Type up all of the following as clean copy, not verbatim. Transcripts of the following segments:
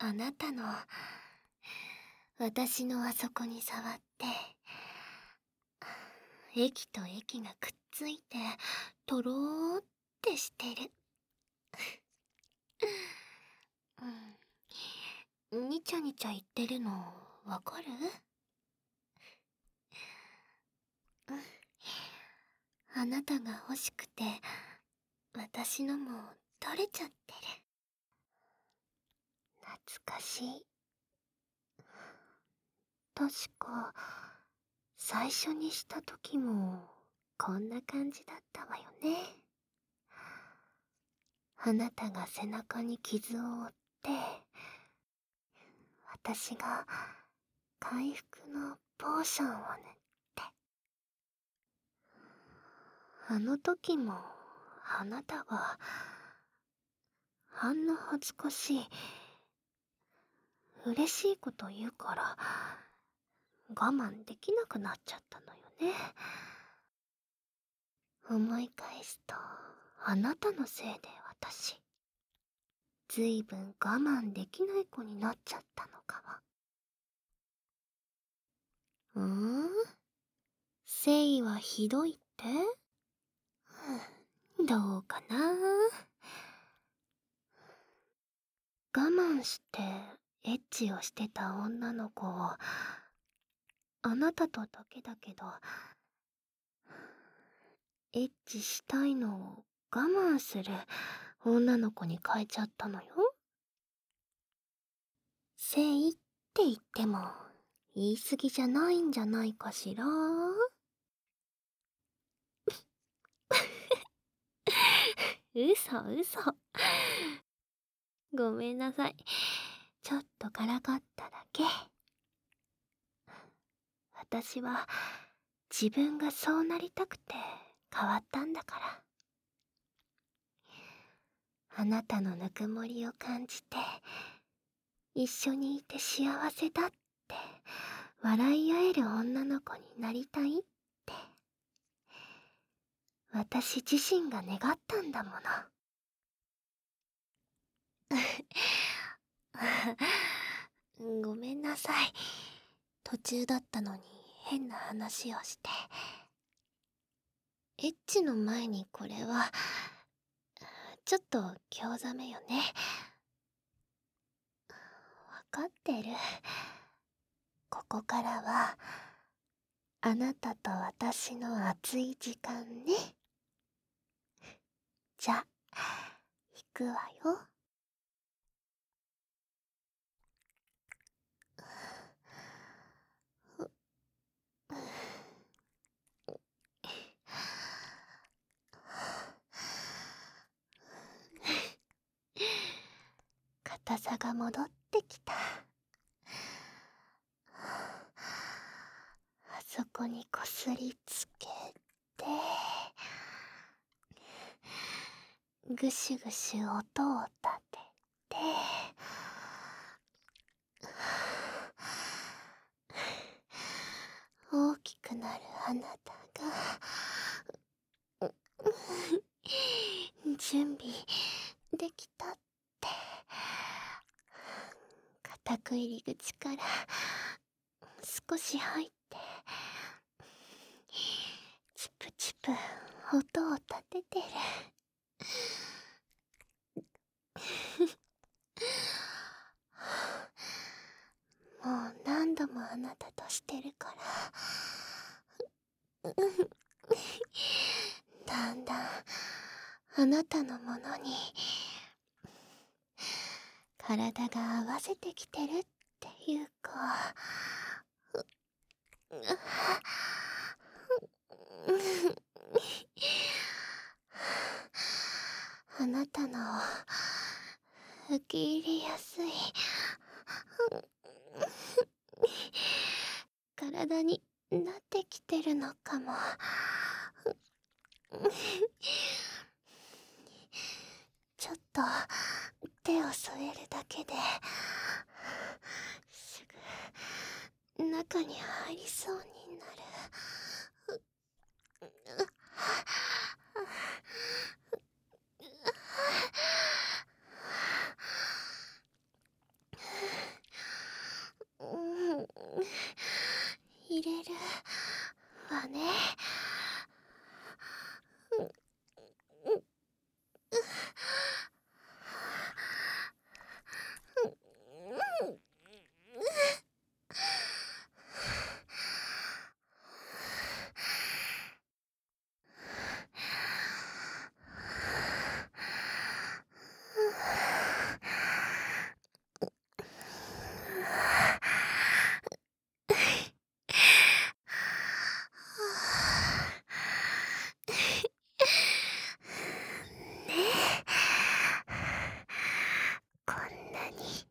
あなたの、私のあそこに触って、液と液がくっついて、とろーってしてる。にちゃにちゃ言ってるの、わかる？あなたが欲しくて、私のも取れちゃってる。懐かしい。確か、最初にした時も、こんな感じだったわよね。あなたが背中に傷を負って、私が回復のポーションを塗って。あの時も、あなたが、あんな恥ずかしい、嬉しいこと言うから、我慢できなくなっちゃったのよね。思い返すと、あなたのせいで私、ずいぶん我慢できない子になっちゃったのかも。誠意はひどいって？どうかな。我慢してエッチをしてた女の子を、あなたとだけだけど、エッチしたいのを我慢する女の子に変えちゃったのよ。誠意って言っても言い過ぎじゃないんじゃないかしら。嘘嘘。ごめんなさい。ちょっとからかっただけ。私は自分がそうなりたくて変わったんだから。あなたのぬくもりを感じて、一緒にいて幸せだって笑い合える女の子になりたいって、私自身が願ったんだもの。ごめんなさい。途中だったのに変な話をして。エッチの前にこれは、ちょっと興ざめよね。わかってる。ここからは、あなたと私の熱い時間ね。じゃ、行くわよ。硬さが戻ってきた。あそこにこすりつけて、ぐしゅぐしゅ音を立てて、大きくなるあなたが準備できたって、固く入り口から少し入って、チプチプ音を立ててる。もう何度もあなたとしてるから、だんだんあなたのものに体が合わせてきてるっていうか、あなたの受け入れやすい体になってきてるのかも。ちょっと手を添えるだけですぐ中に入りそうになる。 るわね。こんなに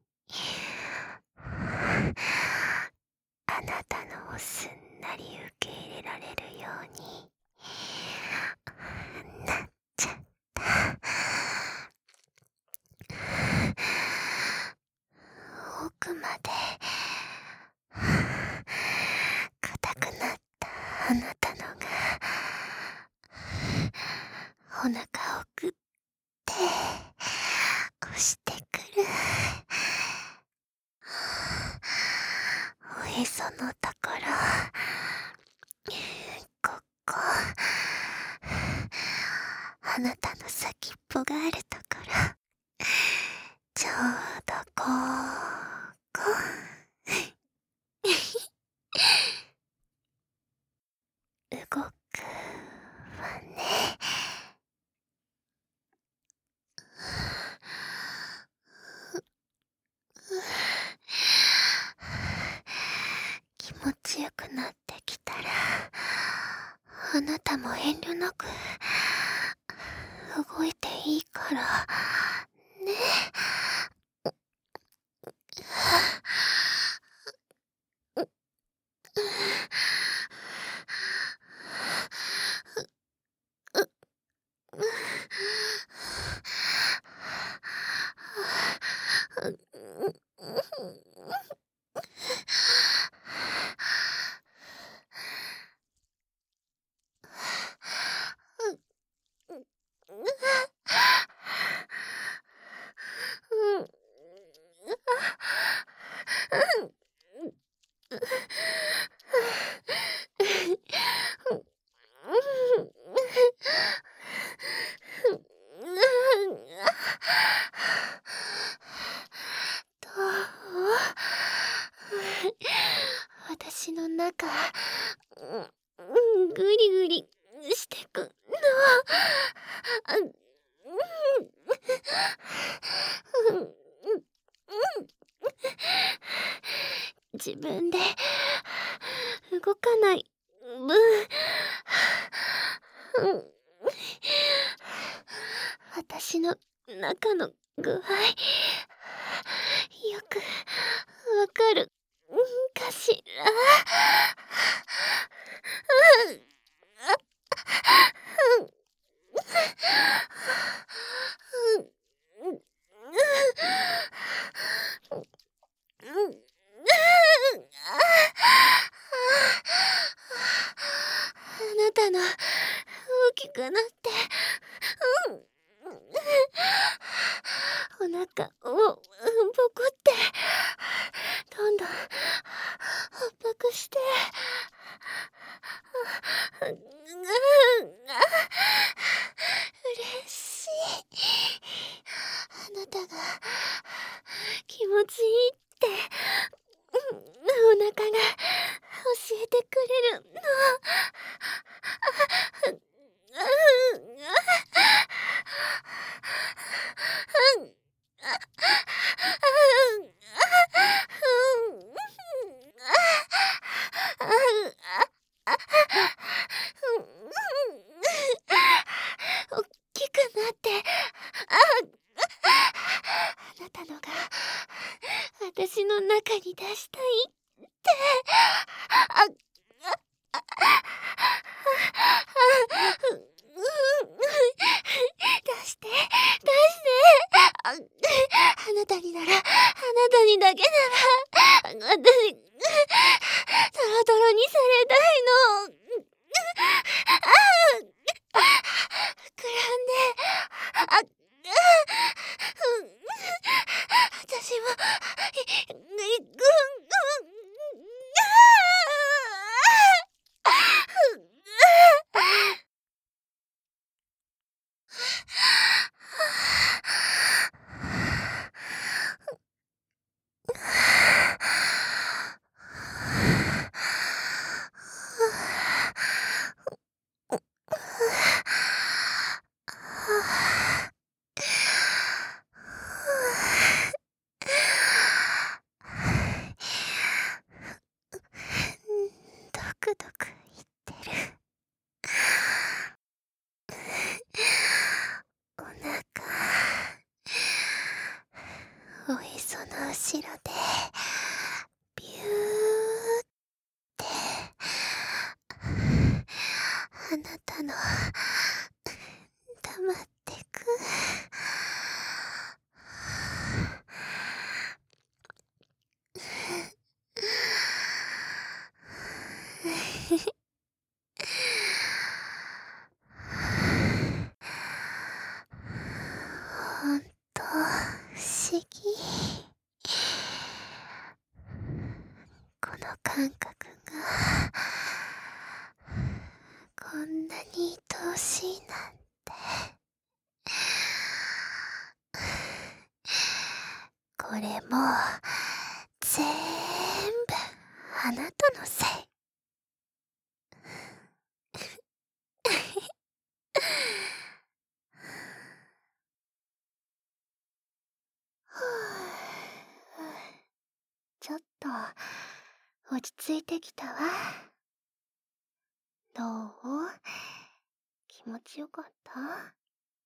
あなたのをすんなり受け入れられるようになっちゃった。奥まで硬くなったあなたのがお腹をグッて押してくる。おへそのところ、ここ、あなたの先っぽがあるところ、ちょうどここ動くわね。気持ちよくなってきたら、あなたも遠慮なく動いていいからね。どう？私の中、ぐりぐりしてくの。自分で動かない分、私の中の具合、よくわかるかしら。あなたの大きくなって、お腹をポコってどんどん圧迫して、嬉しい。あなたが気持ちいいってお腹が教えてくれるの。おっきくなって、あなたのが私の中に出したいって。 あなたの黙ってく。ほんと不思議。この感覚がこんなに愛おしいなんて。これもぜーんぶあなたのせい。ちょっと落ち着いてきたわ。どう？気持ちよかった？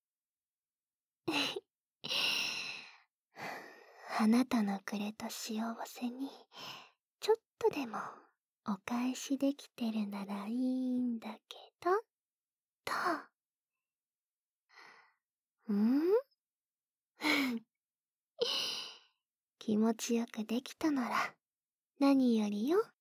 あなたのくれた幸せにちょっとでもお返しできてるならいいんだけど、と。気持ちよくできたなら何よりよ。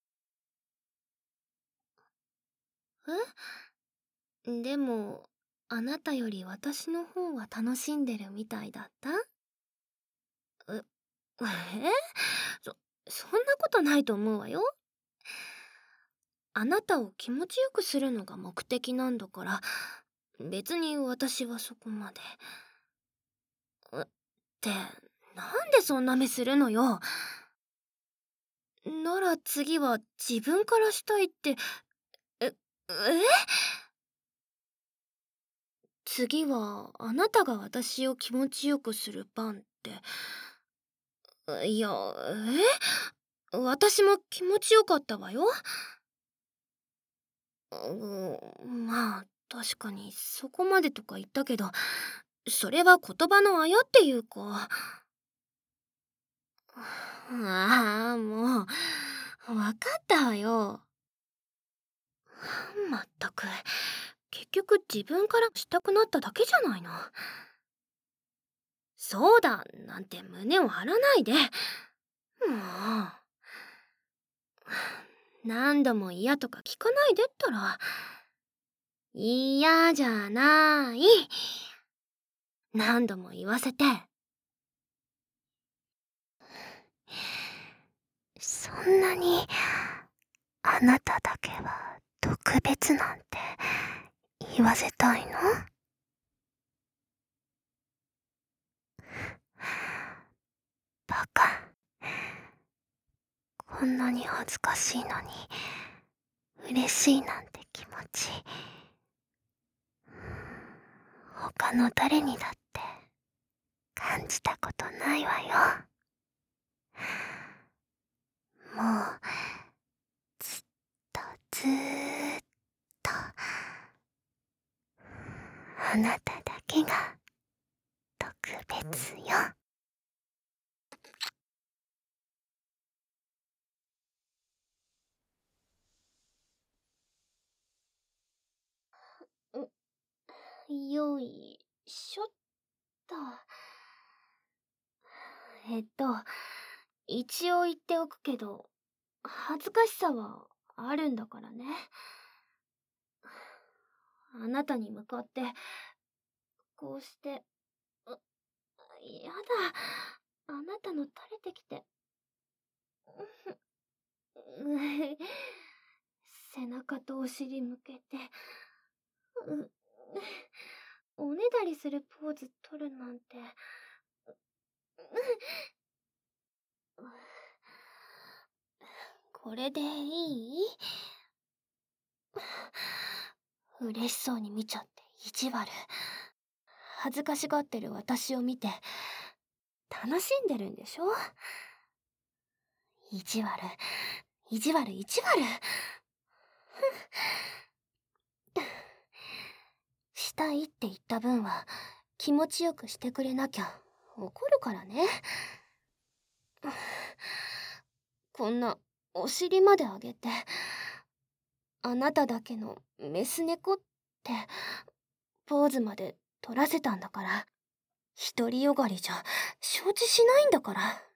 でも、あなたより私の方が楽しんでるみたいだった？え、そ、そんなことないと思うわよ。あなたを気持ちよくするのが目的なんだから、別に私はそこまで。って、なんでそんな目するのよ。なら次は自分からしたいって、え、次はあなたが私を気持ちよくする番って、いや、私も気持ちよかったわよ。まあ、確かにそこまでとか言ったけど、それは言葉のあやっていうか。ああ、もう、わかったわよ。まったく、結局自分からしたくなっただけじゃないの。そうだ、なんて胸を張らないで。もう。何度も嫌とか聞かないでったら。嫌じゃない。何度も言わせて。そんなにあなただけは特別なんて言わせたいの？バカ。こんなに恥ずかしいのに嬉しいなんて気持ち、他の誰にだって感じたことないわよ。もうずっとずーっとあなただけが特別よ。よいしょっと。一応言っておくけど、恥ずかしさはあるんだからね。あなたに向かって、こうして、う、やだ。あなたの垂れてきて。背中とお尻向けて、う、おねだりするポーズ取るなんて。これでいい？嬉しそうに見ちゃって意地悪。恥ずかしがってる私を見て楽しんでるんでしょ？意地悪、意地悪、意地悪。したいって言った分は気持ちよくしてくれなきゃ怒るからね。こんなお尻まで上げてあなただけのメス猫ってポーズまで取らせたんだから、独りよがりじゃ承知しないんだから。